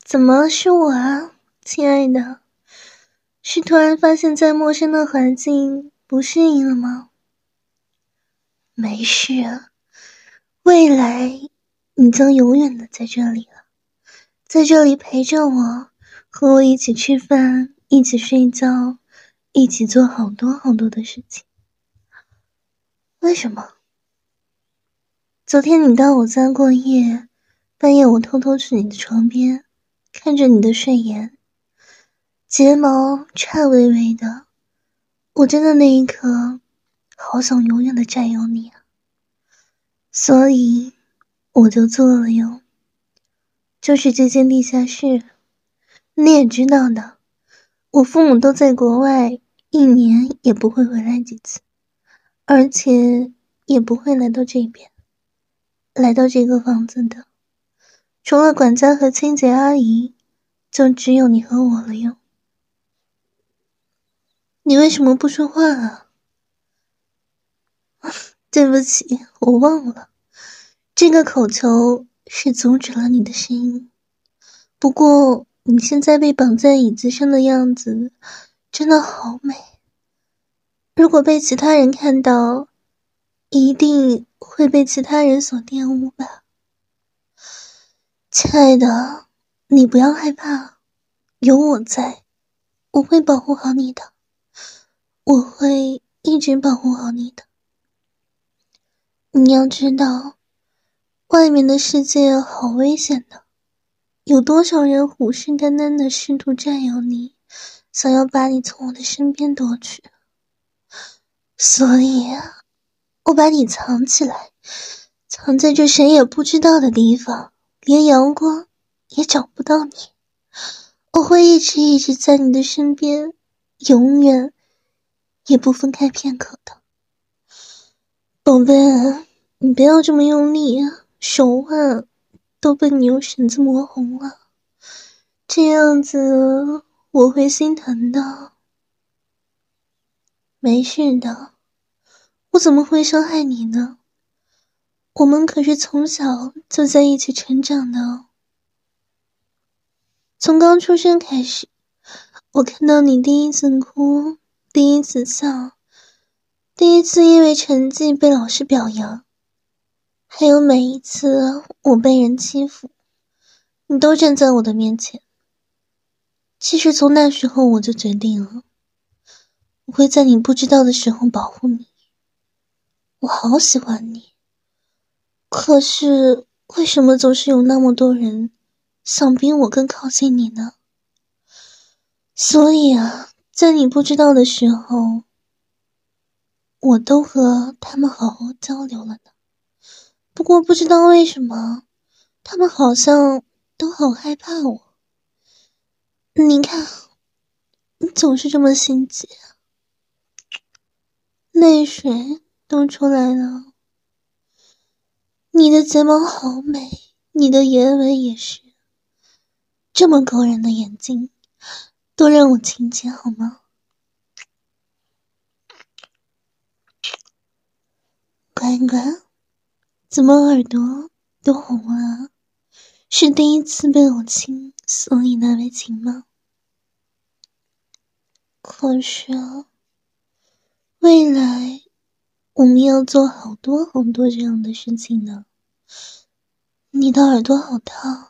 怎么是我啊，亲爱的？是突然发现在陌生的环境不适应了吗？没事啊，未来你将永远的在这里了，在这里陪着我，和我一起吃饭，一起睡觉，一起做好多好多的事情。为什么？昨天你到我家过夜，半夜我偷偷去你的床边，看着你的睡颜，睫毛颤巍巍的，我真的那一刻好想永远的占有你啊，所以我就做了哟。就是这间地下室，你也知道的，我父母都在国外，一年也不会回来几次，而且也不会来到这边，来到这个房子的，除了管家和清洁阿姨，就只有你和我了哟。你为什么不说话啊？对不起，我忘了，这个口球是阻止了你的声音。不过你现在被绑在椅子上的样子真的好美，如果被其他人看到，一定会被其他人所玷污吧。亲爱的，你不要害怕，有我在，我会保护好你的，我会一直保护好你的。你要知道，外面的世界好危险的，有多少人虎视眈眈的试图占有你，想要把你从我的身边夺取。所以我把你藏起来，藏在这谁也不知道的地方，连阳光也找不到你。我会一直一直在你的身边，永远也不分开片刻的。宝贝，你不要这么用力啊，手腕都被你用绳子磨红了，这样子我会心疼的。没事的，我怎么会伤害你呢？我们可是从小就在一起成长的哦。从刚出生开始，我看到你第一次哭，第一次笑，第一次因为成绩被老师表扬，还有每一次我被人欺负，你都站在我的面前。其实从那时候我就决定了，我会在你不知道的时候保护你。我好喜欢你，可是为什么总是有那么多人想逼我更靠近你呢？所以在你不知道的时候，我都和他们好好交流了呢。不过不知道为什么，他们好像都好害怕我。你看，你总是这么心急，泪水都出来了。你的睫毛好美，你的眼尾也是，这么勾人的眼睛，多让我亲亲好吗？乖乖，怎么耳朵都红了？是第一次被我亲，所以那被亲吗？可是未来我们要做好多好多这样的事情呢。你的耳朵好烫，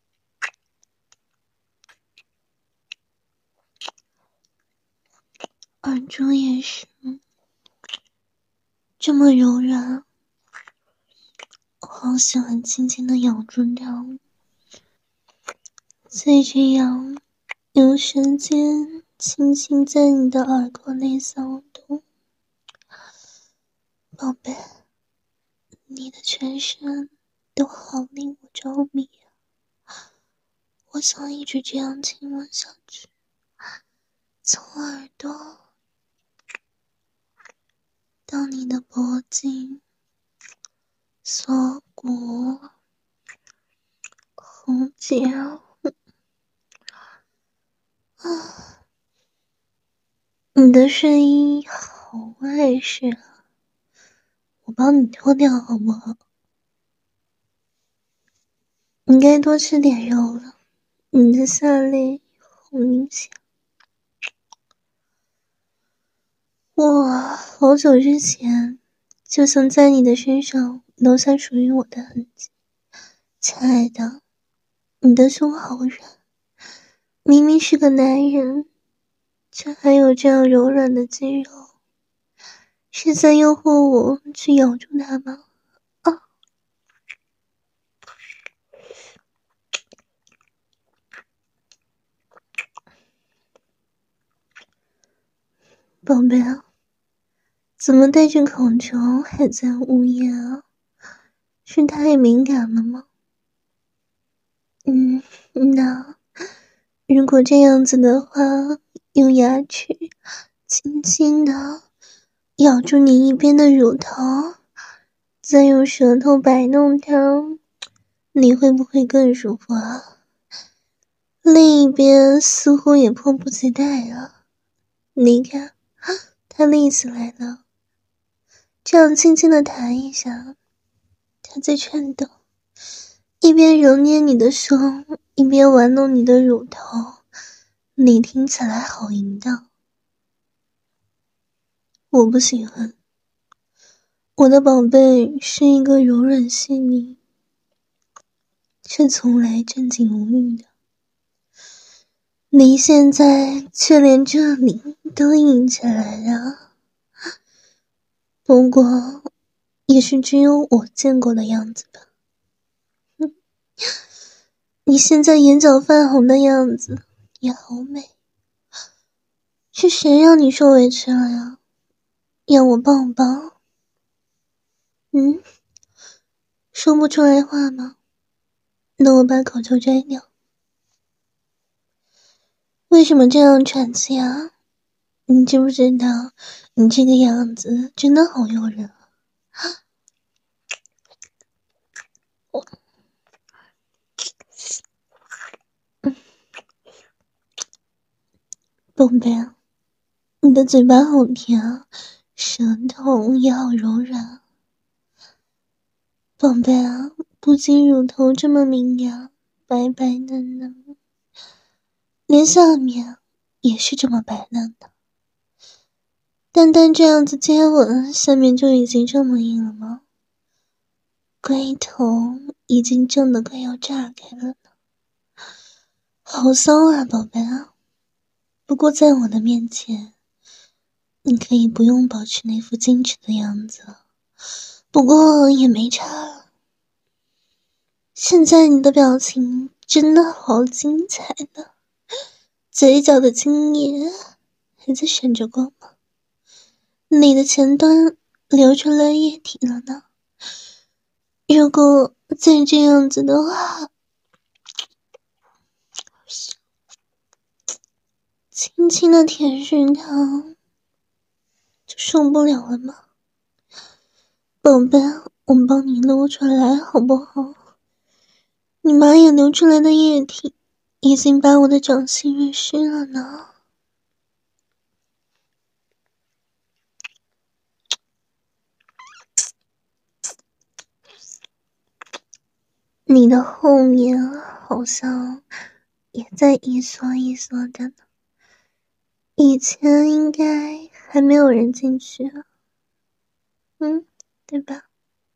耳珠也是这么柔软，我好喜欢轻轻的咬住它，再这样用舌尖轻轻在你的耳廓内扫动。宝贝，你的全身都好令我着迷啊，我想一直这样亲吻下去，从耳朵到你的脖颈、锁骨、喉结你的声音好碍事啊，我帮你脱掉好不好？你该多吃点肉了， 你的下类好明显。我好久之前就想在你的身上留下属于我的痕迹。亲爱的，你的胸好软，明明是个男人，却还有这样柔软的肌肉，是在诱惑我去咬住它吗？啊！宝贝啊，怎么带着口球还在呜咽啊？是太敏感了吗？那如果这样子的话，用牙齿轻轻的咬住你一边的乳头，再用舌头摆弄它，你会不会更舒服啊？另一边似乎也迫不及待了，你看，它立起来了，这样轻轻的弹一下，它在颤抖，一边揉捏你的胸，一边玩弄你的乳头，你听起来好淫荡。我不喜欢，我的宝贝是一个柔软细腻，却从来正经无欲的。你现在却连这里都硬起来了，不过也是只有我见过的样子吧。你现在眼角泛红的样子也好美，是谁让你受委屈了呀？要我抱抱？说不出来话吗？那我把口罩摘掉。为什么这样喘气啊？你知不知道，你这个样子真的好诱人啊！宝贝啊，你的嘴巴好甜啊，舌头也好柔软。宝贝啊，不仅乳头这么明亮，白白嫩嫩，连下面也是这么白嫩的。单单这样子接吻，下面就已经这么硬了吗？龟头已经胀得快要炸开了呢，好骚啊，宝贝啊！不过在我的面前，你可以不用保持那副矜持的样子了。不过也没差。现在你的表情真的好精彩呢，嘴角的精液还在闪着光芒，你的前端流出来液体了呢。如果再这样子的话，轻轻的舔舐它就受不了了吗？宝贝，我帮你撸出来好不好？你马眼流出来的液体已经把我的掌心润湿了呢。你的后面好像也在一缩一缩的呢，以前应该还没有人进去啊，对吧？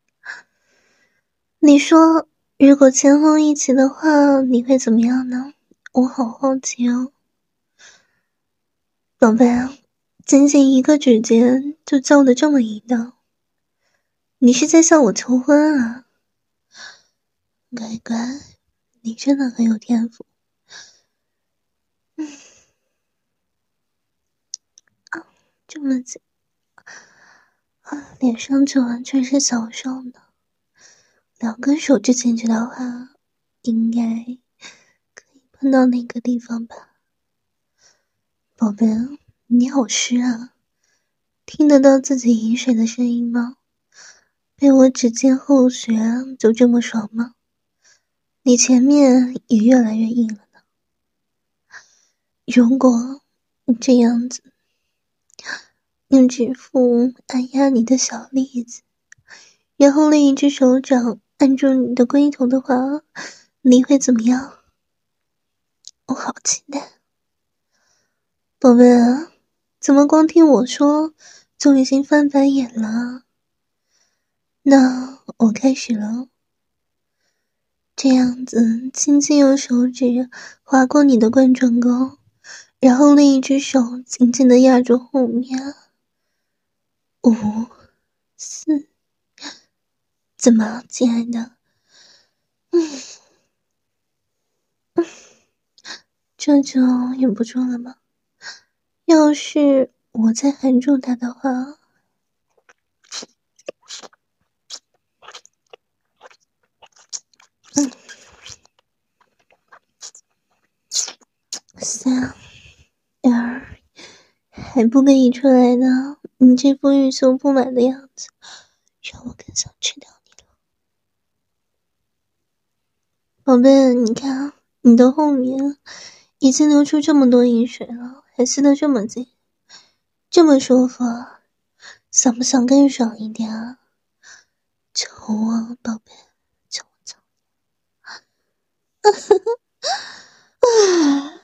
你说如果前后一起的话，你会怎么样呢？我好好奇哦。宝贝啊，仅仅一个指尖就叫得这么淫荡，你是在向我求婚啊？乖乖，你真的很有天赋。这么紧脸上就完全是小手呢，两根手指进去的话，应该可以碰到那个地方吧？宝贝，你好湿啊，听得到自己饮水的声音吗？被我指尖后穴就这么爽吗？你前面也越来越硬了呢。如果你这样子用指腹按压你的小栗子，然后另一只手掌按住你的龟头的话，你会怎么样？ 我好期待。宝贝啊，怎么光听我说就已经翻白眼了？那我开始了。这样子轻轻用手指划过你的冠状沟，然后另一只手紧紧地压住后面。5、4，怎么，亲爱的？这就忍不住了吗？要是我再含住它的话，3、2，还不可以出来呢？你这副欲求不满的样子，让我更想吃掉你了。宝贝，你看，你的后面已经流出这么多饮水了，还吸得这么紧，这么舒服，想不想更爽一点啊？求我，宝贝，求我，求我！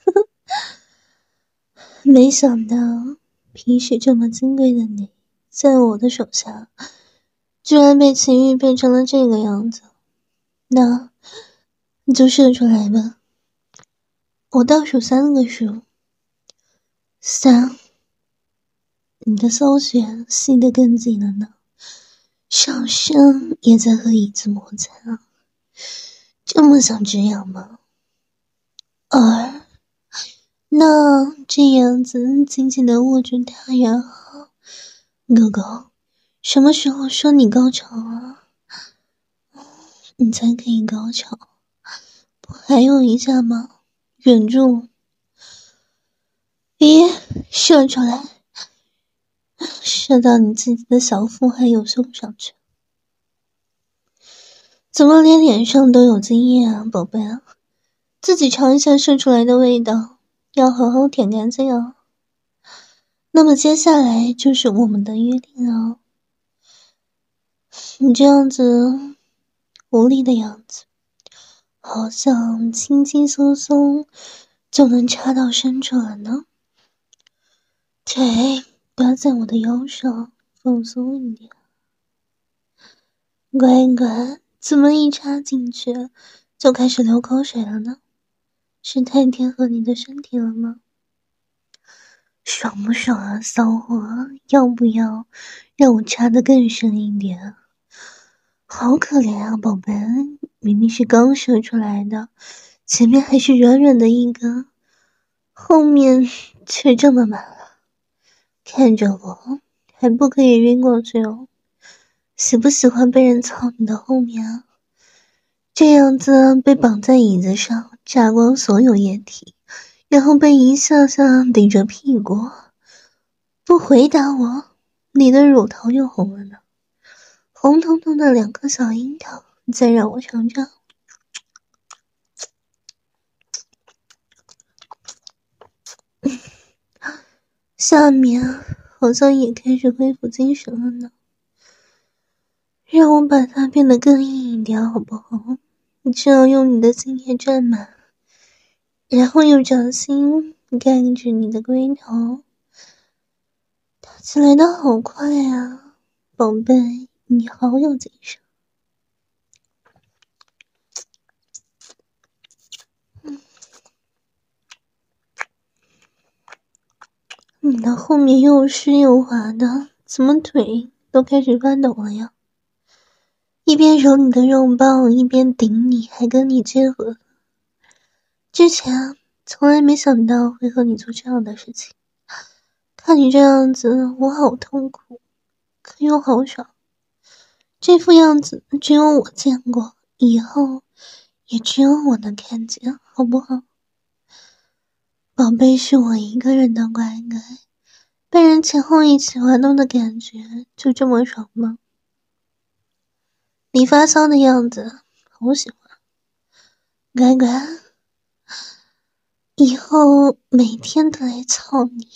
没想到平时这么金贵的你，在我的手下居然被情欲变成了这个样子。那你就射出来吧，我倒数3个数。3，你的骚穴吸得更紧了呢，上身也在和椅子摩擦，这么想止痒吗？2，那这样子紧紧地握住它，然后狗狗，什么时候说你高潮啊？你才可以高潮，不还有一下吗？忍住。咦，射出来，射到你自己的小腹还有胸上去。怎么连脸上都有经验啊，宝贝啊？自己尝一下射出来的味道，要好好舔干净啊。那么接下来就是我们的约定了。你这样子无力的样子，好像轻轻松松就能插到深处了呢。腿搭在我的腰上，放松一点。乖乖，怎么一插进去就开始流口水了呢？是太贴合你的身体了吗？爽不爽啊，骚货？要不要让我插得更深一点？好可怜啊，宝贝，明明是刚射出来的，前面还是软软的一根，后面却这么满了。看着我，还不可以晕过去哦。喜不喜欢被人操你的后面啊？这样子被绑在椅子上，榨光所有液体，然后被一下下顶着屁股。不回答我，你的乳头又红了呢，红彤彤的2颗小樱桃，再让我尝尝。下面好像也开始恢复精神了呢，让我把它变得更硬一点好不好？你只要用你的精液蘸满，然后用掌心盖住你的龟头，打起来的好快啊，宝贝，你好有精神。你的后面又湿又滑的，怎么腿都开始发抖了呀？一边揉你的肉棒，一边顶你，还跟你结合。之前从来没想到会和你做这样的事情，看你这样子，我好痛苦，可又好爽。这副样子只有我见过，以后也只有我能看见，好不好？宝贝是我一个人的乖乖，被人前后一起玩弄的感觉就这么爽吗？你发骚的样子好喜欢，乖乖，以后每天都来操你，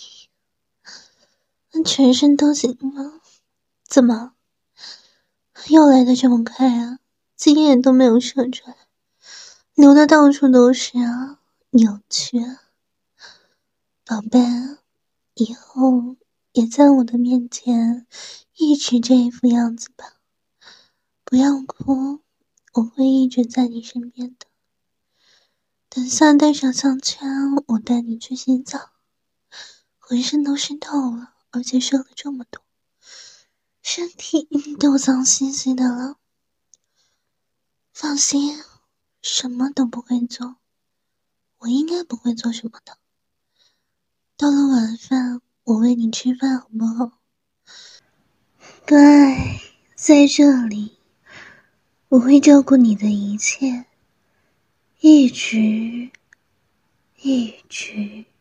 全身都行吗？怎么又来的这么快啊？精液都没有射出来，流的到处都是啊！ 有趣。宝贝，以后也在我的面前一直这一副样子吧。不要哭，我会一直在你身边的。等下带上项圈，我带你去洗澡。浑身都湿透了，而且瘦了这么多，身体都脏兮兮的了。放心，什么都不会做，我应该不会做什么的。到了晚饭，我喂你吃饭好不好？乖，在这里，我会照顾你的一切，一直